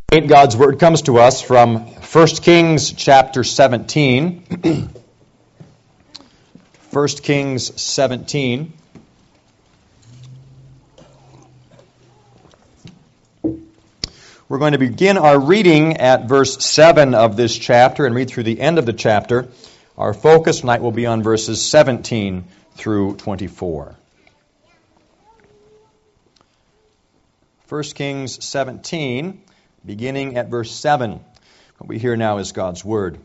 God's Word comes to us from 1 Kings chapter 17. 1 Kings 17. We're going to begin our reading at verse 7 of this chapter and read through the end of the chapter. Our focus tonight will be on verses 17 through 24. 1 Kings 17, beginning at verse 7. What we hear now is God's Word.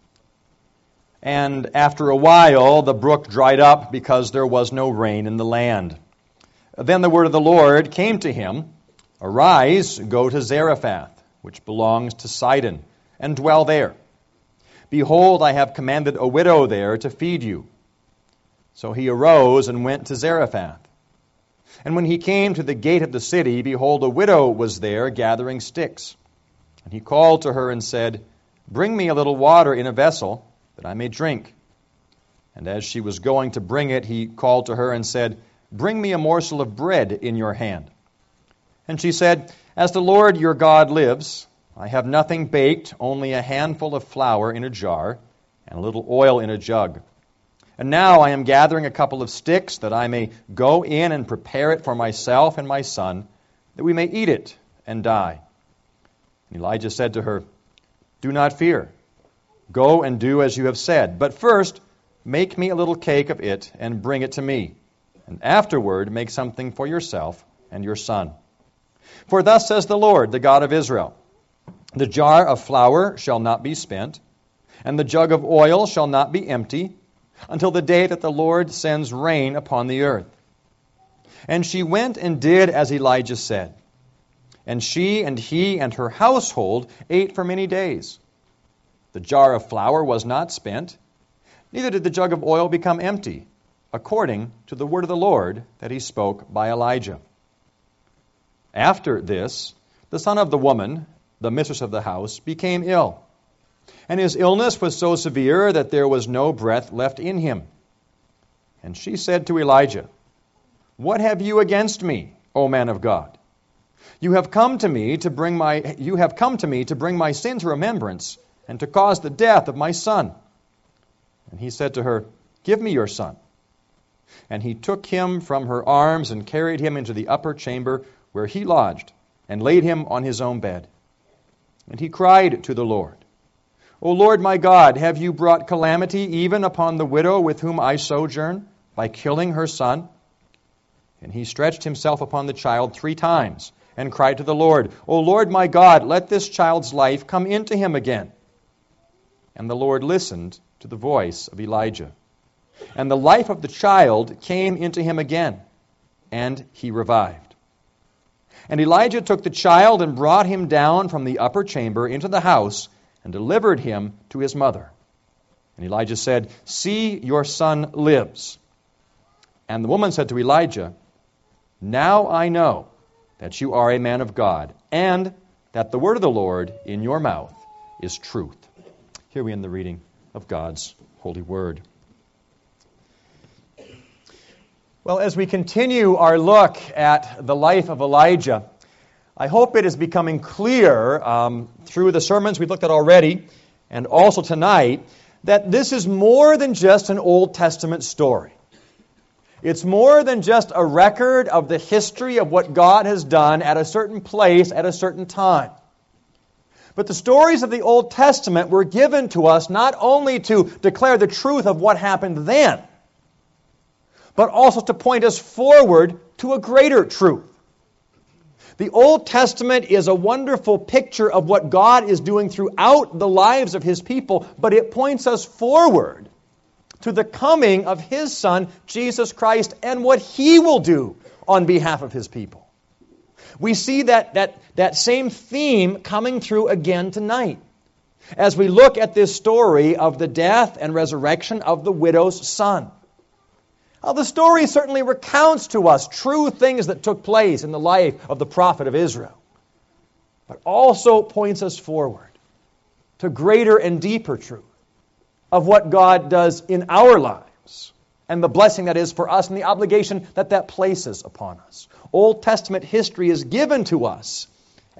And after a while the brook dried up because there was no rain in the land. Then the word of the Lord came to him, Arise, go to Zarephath, which belongs to Sidon, and dwell there. Behold, I have commanded a widow there to feed you. So he arose and went to Zarephath. And when he came to the gate of the city, behold, a widow was there gathering sticks. And he called to her and said, Bring me a little water in a vessel, that I may drink. And as she was going to bring it, he called to her and said, Bring me a morsel of bread in your hand. And she said, As the Lord your God lives, I have nothing baked, only a handful of flour in a jar, and a little oil in a jug. And now I am gathering a couple of sticks, that I may go in and prepare it for myself and my son, that we may eat it and die. And Elijah said to her, Do not fear. Go and do as you have said. But first, make me a little cake of it and bring it to me. And afterward, make something for yourself and your son. For thus says the Lord, the God of Israel, The jar of flour shall not be spent, and the jug of oil shall not be empty, until the day that the Lord sends rain upon the earth. And she went and did as Elijah said. And she and he and her household ate for many days. The jar of flour was not spent, neither did the jug of oil become empty, according to the word of the Lord that he spoke by Elijah. After this, the son of the woman, the mistress of the house, became ill. And his illness was so severe that there was no breath left in him. And she said to Elijah, What have you against me, O man of God? You have come to me to bring my sin to remembrance, and to cause the death of my son. And he said to her, Give me your son. And he took him from her arms and carried him into the upper chamber where he lodged, and laid him on his own bed. And he cried to the Lord, O Lord my God, have you brought calamity even upon the widow with whom I sojourn, by killing her son? And he stretched himself upon the child 3 times, and cried to the Lord, O Lord my God, let this child's life come into him again. And the Lord listened to the voice of Elijah. And the life of the child came into him again, and he revived. And Elijah took the child and brought him down from the upper chamber into the house, and delivered him to his mother. And Elijah said, See, your son lives. And the woman said to Elijah, Now I know that you are a man of God, and that the word of the Lord in your mouth is truth. Here we end the reading of God's holy word. Well, as we continue our look at the life of Elijah, I hope it is becoming clear through the sermons we've looked at already, and also tonight, that this is more than just an Old Testament story. It's more than just a record of the history of what God has done at a certain place at a certain time. But the stories of the Old Testament were given to us not only to declare the truth of what happened then, but also to point us forward to a greater truth. The Old Testament is a wonderful picture of what God is doing throughout the lives of His people, but it points us forward to the coming of His Son, Jesus Christ, and what He will do on behalf of His people. We see that same theme coming through again tonight as we look at this story of the death and resurrection of the widow's son. Now, the story certainly recounts to us true things that took place in the life of the prophet of Israel, but also points us forward to greater and deeper truth of what God does in our lives and the blessing that is for us and the obligation that places upon us. Old Testament history is given to us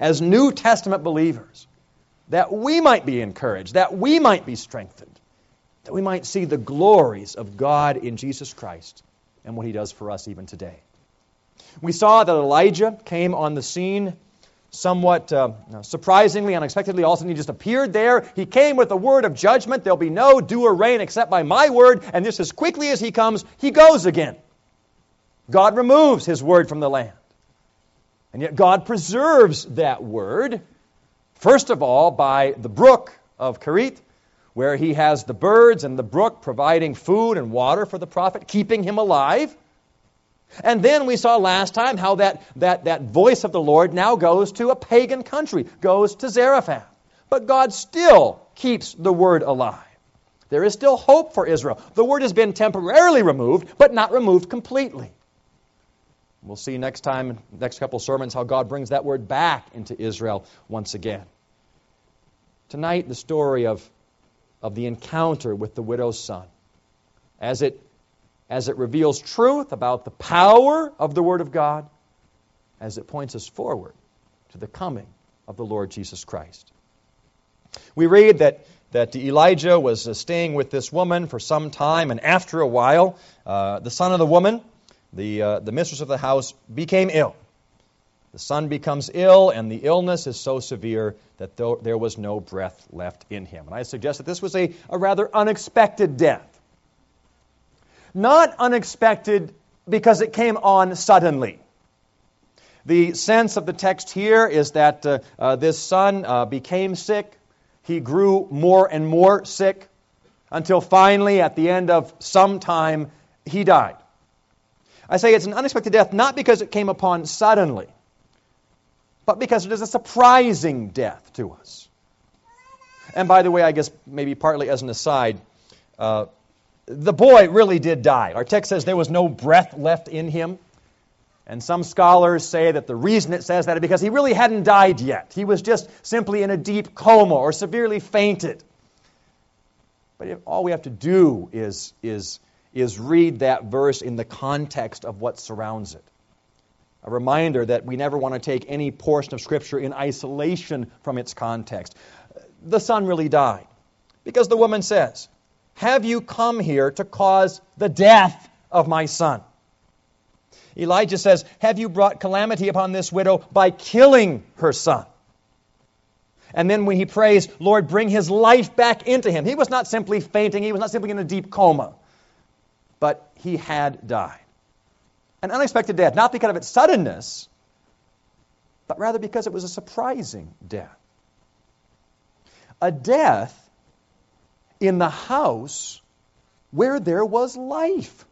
as New Testament believers, that we might be encouraged, that we might be strengthened, that we might see the glories of God in Jesus Christ and what He does for us even today. We saw that Elijah came on the scene somewhat surprisingly, unexpectedly. All of a sudden, he just appeared there. He came with a word of judgment. There'll be no dew or rain except by my word. And just as quickly as he comes, he goes again. God removes His word from the land. And yet God preserves that word, first of all, by the brook of Kerith, where He has the birds and the brook providing food and water for the prophet, keeping him alive. And then we saw last time how that voice of the Lord now goes to a pagan country, goes to Zarephath. But God still keeps the word alive. There is still hope for Israel. The word has been temporarily removed, but not removed completely. We'll see next time, next couple sermons, how God brings that word back into Israel once again. Tonight, the story of the encounter with the widow's son, as it reveals truth about the power of the Word of God, as it points us forward to the coming of the Lord Jesus Christ. We read that Elijah was staying with this woman for some time, and after a while, the son of the woman, the mistress of the house, became ill. The son becomes ill, and the illness is so severe that there was no breath left in him. And I suggest that this was a rather unexpected death. Not unexpected because it came on suddenly. The sense of the text here is that this son became sick. He grew more and more sick until finally, at the end of some time, he died. I say it's an unexpected death not because it came upon suddenly, but because it is a surprising death to us. And by the way, I guess maybe partly as an aside, the boy really did die. Our text says there was no breath left in him. And some scholars say that the reason it says that is because he really hadn't died yet. He was just simply in a deep coma or severely fainted. But all we have to do is read that verse in the context of what surrounds it. A reminder that we never want to take any portion of Scripture in isolation from its context. The son really died because the woman says, "Have you come here to cause the death of my son?" Elijah says, "Have you brought calamity upon this widow by killing her son?" And then when he prays, "Lord, bring his life back into him," he was not simply fainting, he was not simply in a deep coma, but he had died. An unexpected death, not because of its suddenness, but rather because it was a surprising death. A death in the house where there was life.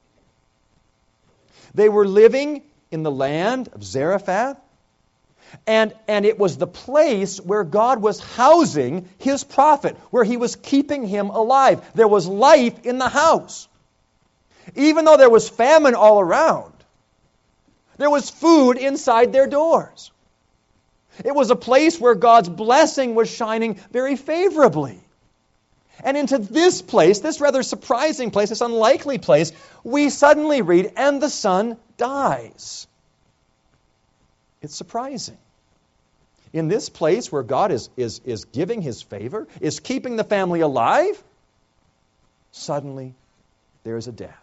They were living in the land of Zarephath, and it was the place where God was housing His prophet, where He was keeping him alive. There was life in the house. Even though there was famine all around, there was food inside their doors. It was a place where God's blessing was shining very favorably. And into this place, this rather surprising place, this unlikely place, we suddenly read, "And the son dies." It's surprising. In this place where God is giving His favor, is keeping the family alive, suddenly there is a death.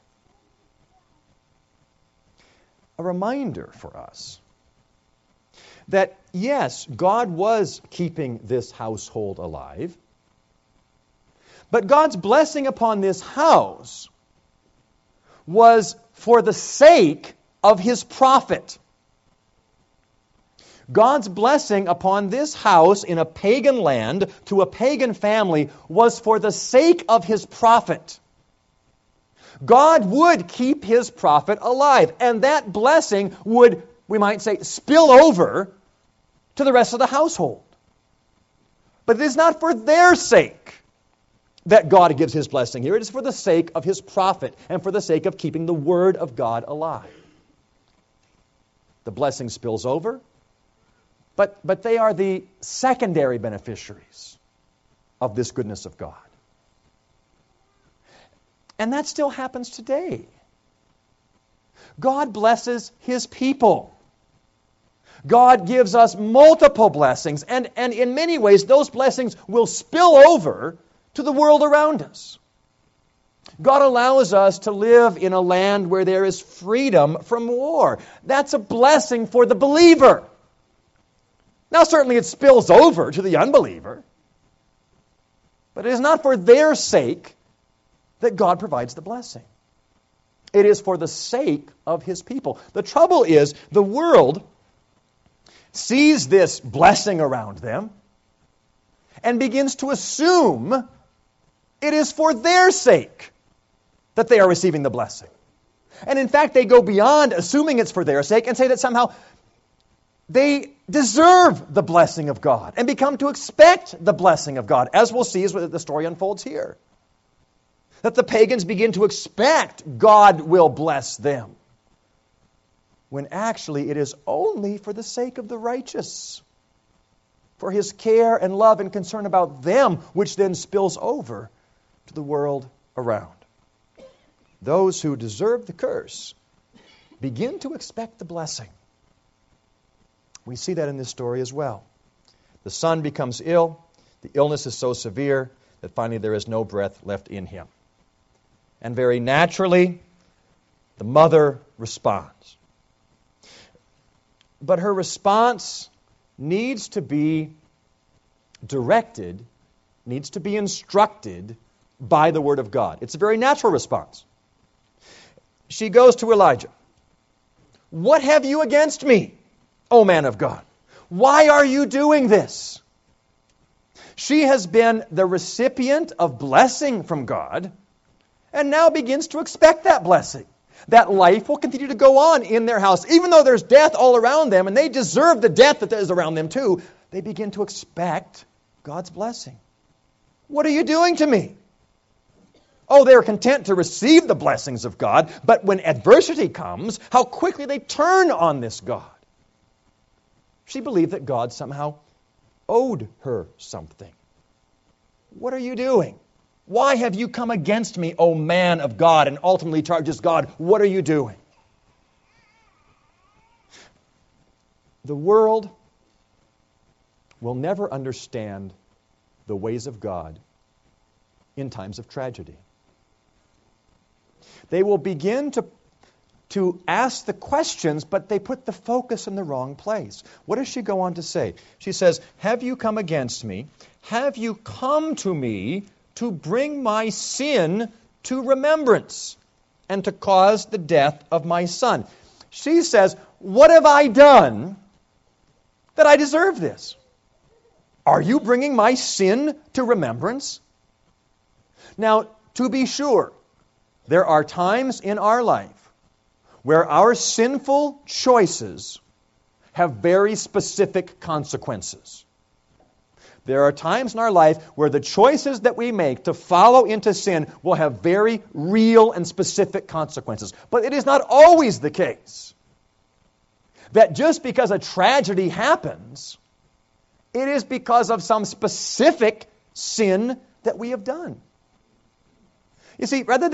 A reminder for us that, yes, God was keeping this household alive, but God's blessing upon this house was for the sake of His prophet. God's blessing upon this house in a pagan land to a pagan family was for the sake of His prophet. God would keep His prophet alive, and that blessing would, we might say, spill over to the rest of the household. But it is not for their sake that God gives His blessing here. It is for the sake of His prophet and for the sake of keeping the Word of God alive. The blessing spills over, but they are the secondary beneficiaries of this goodness of God. And that still happens today. God blesses His people. God gives us multiple blessings, and in many ways, those blessings will spill over to the world around us. God allows us to live in a land where there is freedom from war. That's a blessing for the believer. Now, certainly it spills over to the unbeliever, but it is not for their sake that God provides the blessing. It is for the sake of His people. The trouble is, the world sees this blessing around them and begins to assume it is for their sake that they are receiving the blessing. And in fact, they go beyond assuming it's for their sake and say that somehow they deserve the blessing of God and become to expect the blessing of God, as we'll see as the story unfolds here. That the pagans begin to expect God will bless them, when actually it is only for the sake of the righteous, for His care and love and concern about them, which then spills over to the world around. Those who deserve the curse begin to expect the blessing. We see that in this story as well. The son becomes ill. The illness is so severe that finally there is no breath left in him. And very naturally, the mother responds. But her response needs to be directed, needs to be instructed by the Word of God. It's a very natural response. She goes to Elijah. What have you against me, O man of God? Why are you doing this? She has been the recipient of blessing from God and now begins to expect that blessing. That life will continue to go on in their house. Even though there's death all around them, and they deserve the death that is around them too, they begin to expect God's blessing. What are you doing to me? Oh, they're content to receive the blessings of God, but when adversity comes, how quickly they turn on this God. She believed that God somehow owed her something. What are you doing? Why have you come against me, O man of God, and ultimately charges God? What are you doing? The world will never understand the ways of God in times of tragedy. They will begin to ask the questions, but they put the focus in the wrong place. What does she go on to say? She says, have you come against me? Have you come to me to bring my sin to remembrance and to cause the death of my son? She says, what have I done that I deserve this? Are you bringing my sin to remembrance? Now, to be sure, there are times in our life where our sinful choices have very specific consequences. There are times in our life where the choices that we make to follow into sin will have very real and specific consequences. But it is not always the case that just because a tragedy happens, it is because of some specific sin that we have done. You see, rather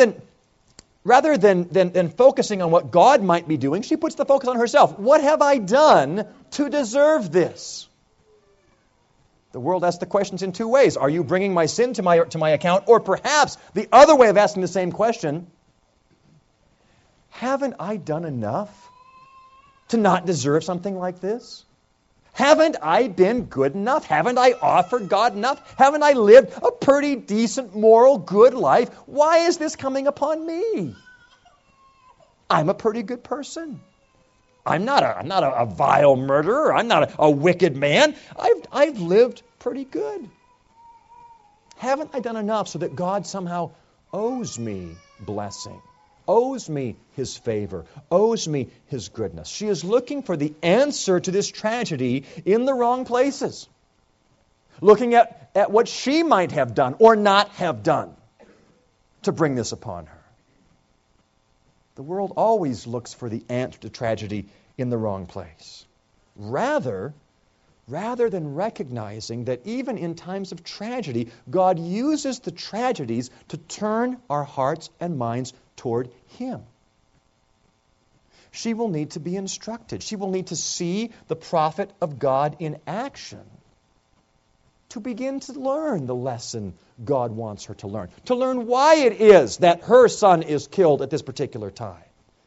than focusing on what God might be doing, she puts the focus on herself. What have I done to deserve this? The world asks the questions in two ways. Are you bringing my sin to my account? Or perhaps the other way of asking the same question, haven't I done enough to not deserve something like this? Haven't I been good enough? Haven't I offered God enough? Haven't I lived a pretty decent, moral, good life? Why is this coming upon me? I'm a pretty good person. I'm not a vile murderer. I'm not a wicked man. I've lived pretty good. Haven't I done enough so that God somehow owes me blessing, owes me His favor, owes me His goodness? She is looking for the answer to this tragedy in the wrong places, looking at what she might have done or not have done to bring this upon her. The world always looks for the answer to tragedy in the wrong place. Rather than recognizing that even in times of tragedy, God uses the tragedies to turn our hearts and minds toward Him. She will need to be instructed. She will need to see the prophet of God in action to begin to learn the lesson God wants her to learn why it is that her son is killed at this particular time.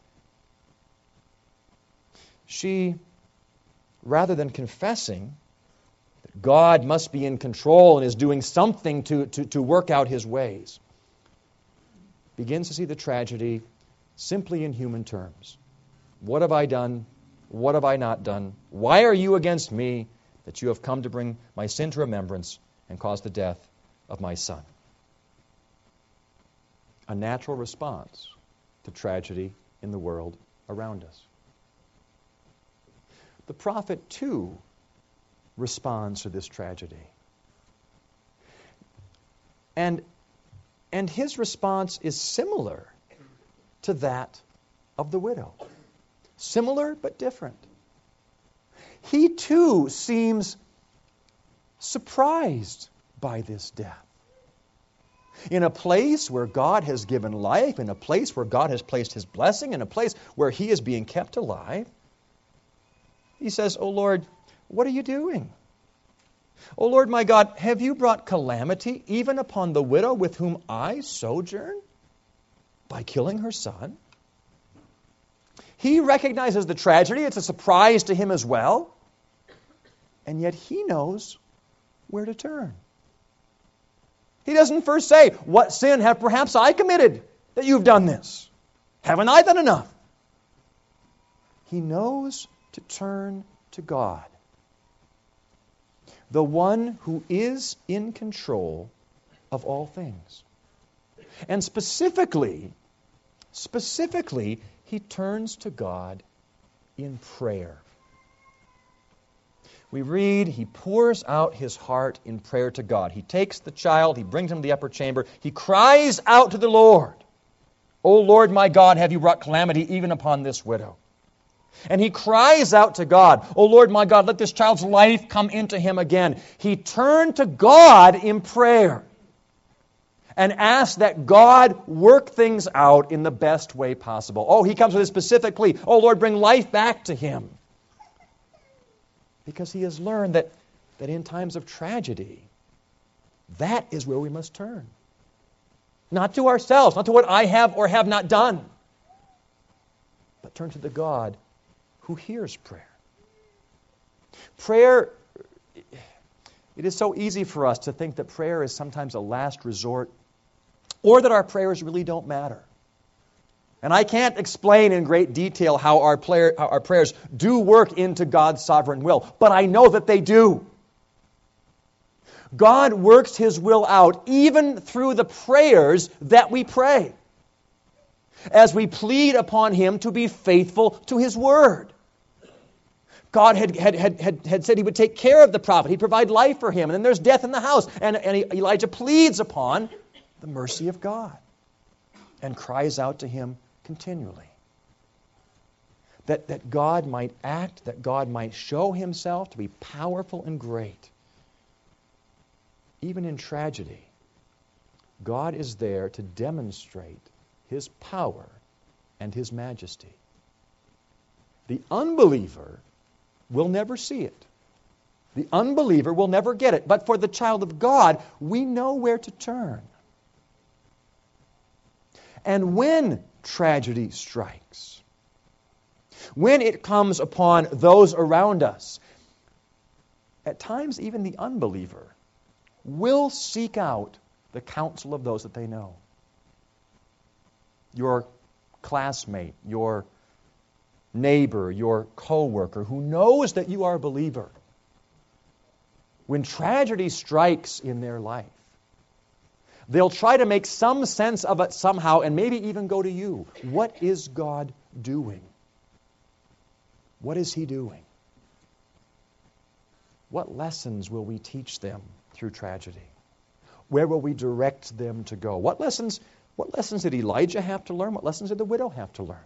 She, rather than confessing that God must be in control and is doing something to work out his ways, begins to see the tragedy simply in human terms. What have I done? What have I not done? Why are you against me that you have come to bring my sin to remembrance and cause the death of my son? A natural response to tragedy in the world around us. The prophet, too, responds to this tragedy. And his response is similar to that of the widow. Similar but different. He too seems surprised by this death. In a place where God has given life, in a place where God has placed his blessing, in a place where he is being kept alive, he says, "O Lord, what are you doing? O Lord my God, have you brought calamity even upon the widow with whom I sojourn by killing her son?" He recognizes the tragedy. It's a surprise to him as well. And yet he knows where to turn. He doesn't first say, "What sin have perhaps I committed that you've done this? Haven't I done enough?" He knows to turn to God, the one who is in control of all things. And specifically, he turns to God in prayer. We read, he pours out his heart in prayer to God. He takes the child, he brings him to the upper chamber, he cries out to the Lord, "O Lord my God, have you brought calamity even upon this widow?" And he cries out to God, "O Lord my God, let this child's life come into him again." He turned to God in prayer and ask that God work things out in the best way possible. Oh, he comes with a specific plea. "Oh, Lord, bring life back to him." Because he has learned that in times of tragedy, that is where we must turn. Not to ourselves, not to what I have or have not done, but turn to the God who hears prayer. Prayer, it is so easy for us to think that prayer is sometimes a last resort, or that our prayers really don't matter. And I can't explain in great detail how our prayers do work into God's sovereign will, but I know that they do. God works his will out even through the prayers that we pray, as we plead upon him to be faithful to his word. God had said he would take care of the prophet. He'd provide life for him. And then there's death in the house. And Elijah pleads upon the mercy of God and cries out to him continually. That God might act, that God might show himself to be powerful and great. Even in tragedy, God is there to demonstrate his power and his majesty. The unbeliever will never see it. The unbeliever will never get it. But for the child of God, we know where to turn. And when tragedy strikes, when it comes upon those around us, at times even the unbeliever will seek out the counsel of those that they know. Your classmate, your neighbor, your co-worker who knows that you are a believer. When tragedy strikes in their life, they'll try to make some sense of it somehow and maybe even go to you. What is God doing? What is He doing? What lessons will we teach them through tragedy? Where will we direct them to go? What lessons did Elijah have to learn? What lessons did the widow have to learn?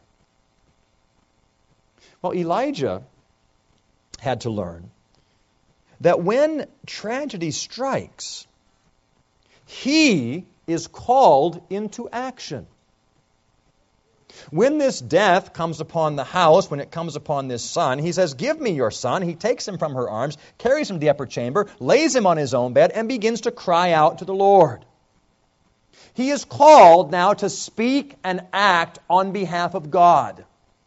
Well, Elijah had to learn that when tragedy strikes, he is called into action. When this death comes upon the house, when it comes upon this son, he says, "Give me your son." He takes him from her arms, carries him to the upper chamber, lays him on his own bed, and begins to cry out to the Lord. He is called now to speak and act on behalf of God.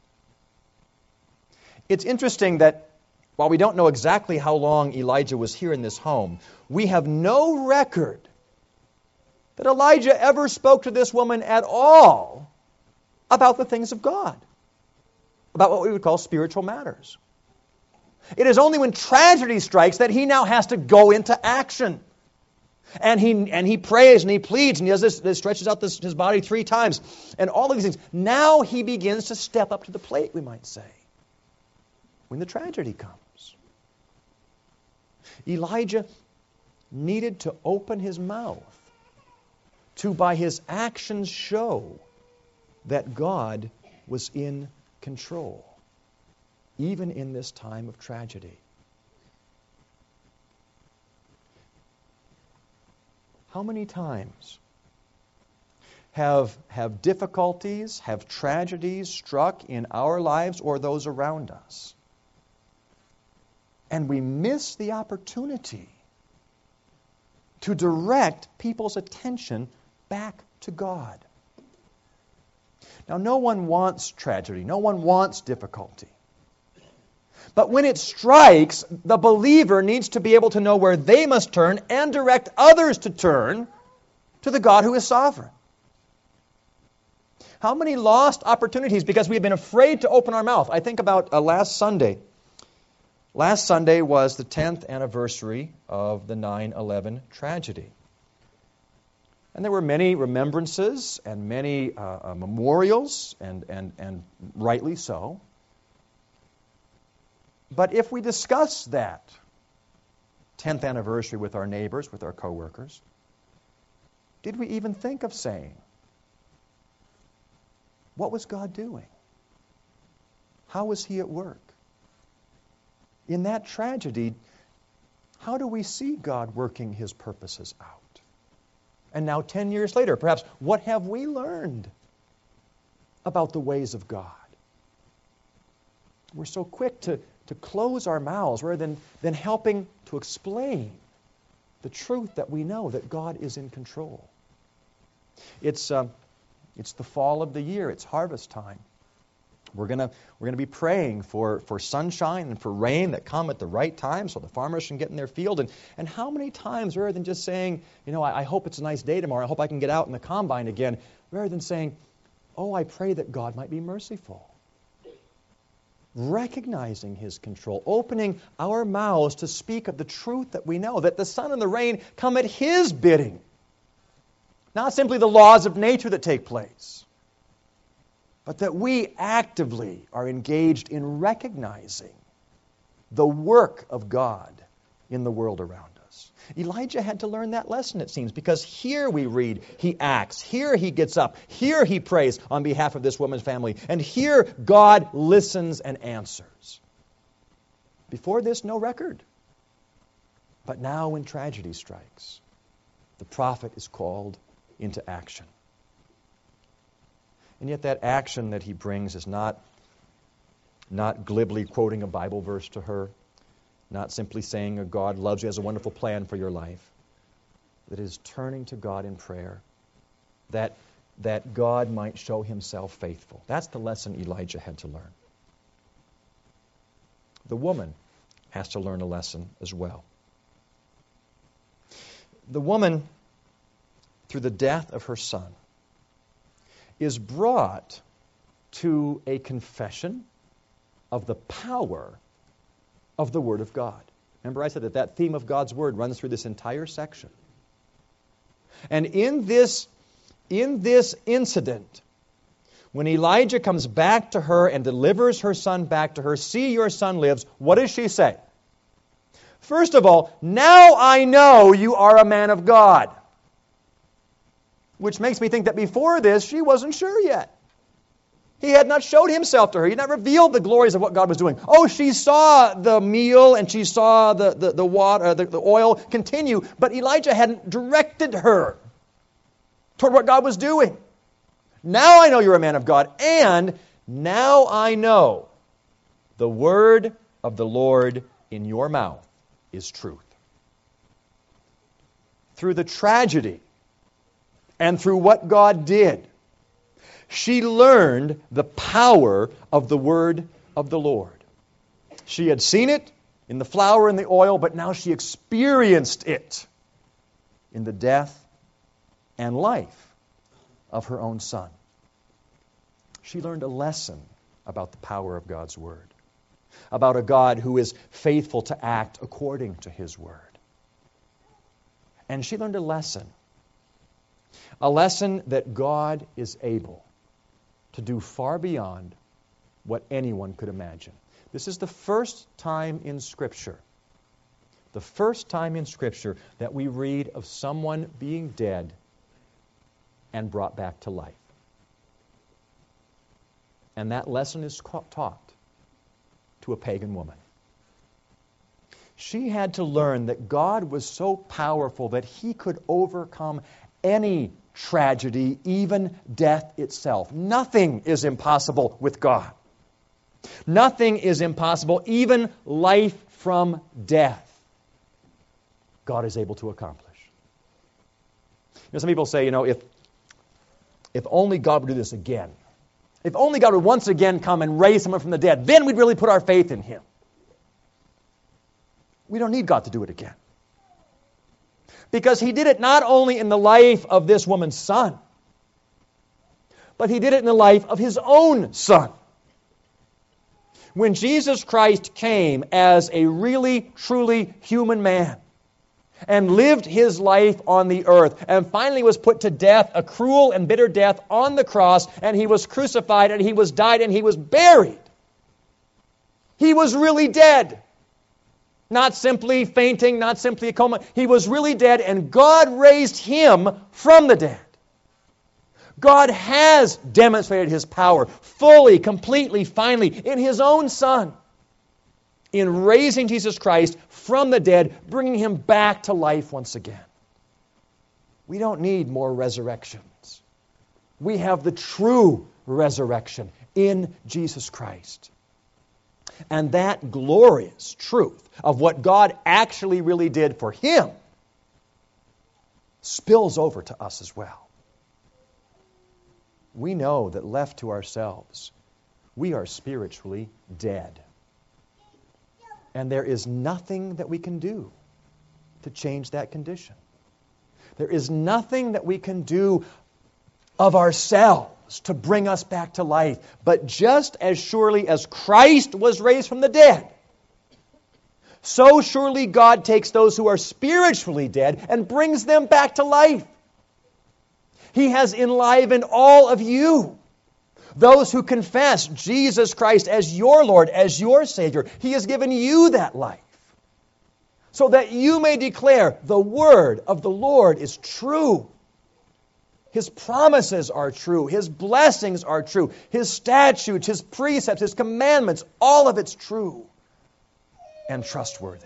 It's interesting that while we don't know exactly how long Elijah was here in this home, we have no record that Elijah ever spoke to this woman at all about the things of God, about what we would call spiritual matters. It is only when tragedy strikes that he now has to go into action. And he prays and he pleads and he does this stretches out his body 3 times and all of these things. Now he begins to step up to the plate, we might say, when the tragedy comes. Elijah needed to open his mouth to, by his actions, show that God was in control, even in this time of tragedy. How many times have difficulties, have tragedies struck in our lives or those around us, and we miss the opportunity to direct people's attention back to God? Now, no one wants tragedy. No one wants difficulty. But when it strikes, the believer needs to be able to know where they must turn and direct others to turn to the God who is sovereign. How many lost opportunities because we have been afraid to open our mouth? I think about last Sunday. Last Sunday was the 10th anniversary of the 9/11 tragedy. And there were many remembrances and many memorials, and rightly so. But if we discuss that 10th anniversary with our neighbors, with our coworkers, did we even think of saying, what was God doing? How was He at work? In that tragedy, how do we see God working His purposes out? And now 10 years later, perhaps, what have we learned about the ways of God? We're so quick to close our mouths rather than helping to explain the truth that we know, that God is in control. It's the fall of the year. It's harvest time. We're gonna be praying for sunshine and for rain that come at the right time so the farmers can get in their field. And how many times, rather than just saying, I hope it's a nice day tomorrow, I hope I can get out in the combine again, rather than saying, oh, I pray that God might be merciful. Recognizing His control, opening our mouths to speak of the truth that we know, that the sun and the rain come at His bidding. Not simply the laws of nature that take place, but that we actively are engaged in recognizing the work of God in the world around us. Elijah had to learn that lesson, it seems, because here we read he acts, here he gets up, here he prays on behalf of this woman's family, and here God listens and answers. Before this, no record. But now when tragedy strikes, the prophet is called into action. And yet that action that he brings is not glibly quoting a Bible verse to her, not simply saying God loves you, has a wonderful plan for your life. That is turning to God in prayer, that God might show Himself faithful. That's the lesson Elijah had to learn. The woman has to learn a lesson as well. The woman, through the death of her son, is brought to a confession of the power of the Word of God. Remember I said that theme of God's Word runs through this entire section. And in this incident, when Elijah comes back to her and delivers her son back to her, see, your son lives, what does she say? First of all, now I know you are a man of God. Which makes me think that before this, she wasn't sure yet. He had not showed Himself to her. He had not revealed the glories of what God was doing. Oh, she saw the meal and she saw the water, the oil continue, but Elijah hadn't directed her toward what God was doing. Now I know you're a man of God, and now I know the word of the Lord in your mouth is truth. Through the tragedy and through what God did, she learned the power of the word of the Lord. She had seen it in the flour and the oil, but now she experienced it in the death and life of her own son. She learned a lesson about the power of God's word, about a God who is faithful to act according to his word. And she learned a lesson that God is able to do far beyond what anyone could imagine. This is the first time in Scripture that we read of someone being dead and brought back to life. And that lesson is taught to a pagan woman. She had to learn that God was so powerful that he could overcome any tragedy, even death itself. Nothing is impossible with God. Nothing is impossible, even life from death. God is able to accomplish. Some people say, if only God would do this again. If only God would once again come and raise someone from the dead, then we'd really put our faith in him. We don't need God to do it again. Because he did it not only in the life of this woman's son, but he did it in the life of his own son. When Jesus Christ came as a really, truly human man and lived his life on the earth and finally was put to death, a cruel and bitter death on the cross, and he was crucified and he was died and he was buried. He was really dead. Not simply fainting, not simply a coma. He was really dead, and God raised him from the dead. God has demonstrated his power fully, completely, finally in his own Son, in raising Jesus Christ from the dead, bringing him back to life once again. We don't need more resurrections. We have the true resurrection in Jesus Christ. And that glorious truth of what God actually really did for him spills over to us as well. We know that left to ourselves, we are spiritually dead. And there is nothing that we can do to change that condition. There is nothing that we can do of ourselves to bring us back to life. But just as surely as Christ was raised from the dead, so surely God takes those who are spiritually dead and brings them back to life. He has enlivened all of you. Those who confess Jesus Christ as your Lord, as your Savior, He has given you that life, so that you may declare the word of the Lord is true. His promises are true. His blessings are true. His statutes, His precepts, His commandments, all of it's true and trustworthy.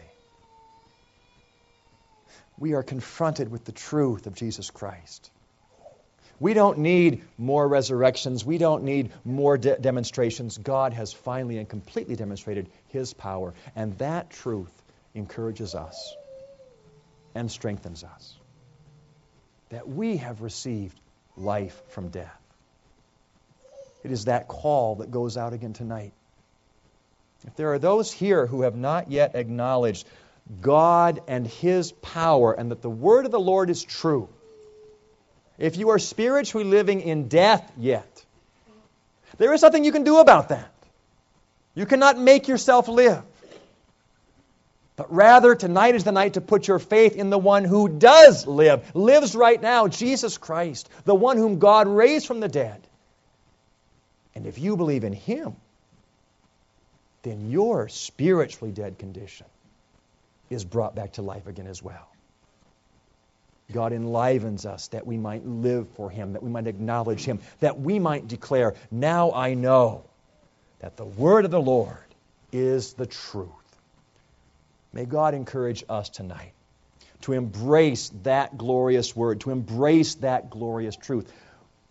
We are confronted with the truth of Jesus Christ. We don't need more resurrections. We don't need more demonstrations. God has finally and completely demonstrated His power, and that truth encourages us and strengthens us, that we have received life from death. It is that call that goes out again tonight. If there are those here who have not yet acknowledged God and His power and that the word of the Lord is true, if you are spiritually living in death yet, there is something you can do about that. You cannot make yourself live. But rather, tonight is the night to put your faith in the one who does live, lives right now, Jesus Christ, the one whom God raised from the dead. And if you believe in Him, then your spiritually dead condition is brought back to life again as well. God enlivens us that we might live for Him, that we might acknowledge Him, that we might declare, now I know that the word of the Lord is the truth. May God encourage us tonight to embrace that glorious word, to embrace that glorious truth.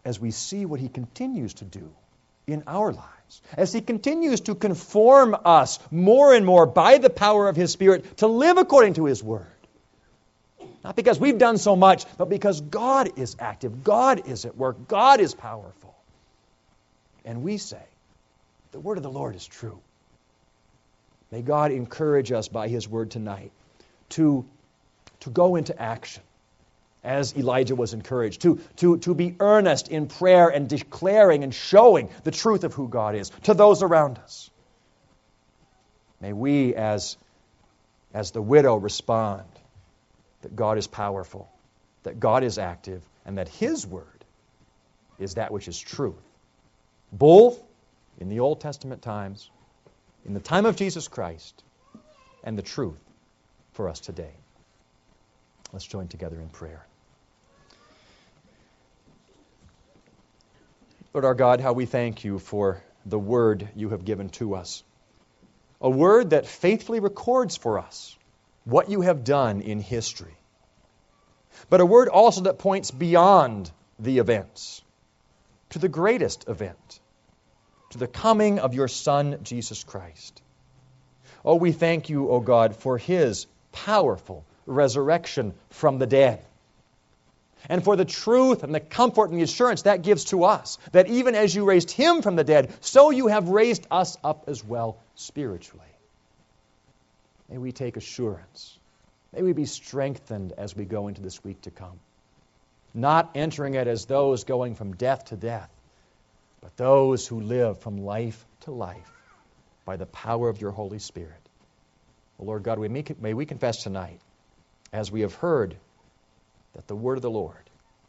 as we see what he continues to do in our lives, as he continues to conform us more and more by the power of his Spirit to live according to his word. Not because we've done so much, but because God is active, God is at work, God is powerful. And we say, the word of the Lord is true. May God encourage us by his word tonight to go into action, as Elijah was encouraged, to be earnest in prayer and declaring and showing the truth of who God is to those around us. May we, as the widow, respond that God is powerful, that God is active, and that his word is that which is truth, both in the Old Testament times, in the time of Jesus Christ, and the truth for us today. Let's join together in prayer. Lord our God, how we thank you for the word you have given to us. A word that faithfully records for us what you have done in history. But a word also that points beyond the events to the greatest event, to the coming of your Son, Jesus Christ. Oh, we thank you, O God, for his powerful resurrection from the dead. And for the truth and the comfort and the assurance that gives to us, that even as you raised him from the dead, so you have raised us up as well spiritually. May we take assurance. May we be strengthened as we go into this week to come. Not entering it as those going from death to death, but those who live from life to life by the power of your Holy Spirit. Oh, Lord God, may we confess tonight, as we have heard, that the word of the Lord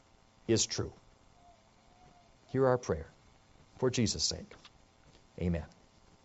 is true. Hear our prayer. For Jesus' sake, amen.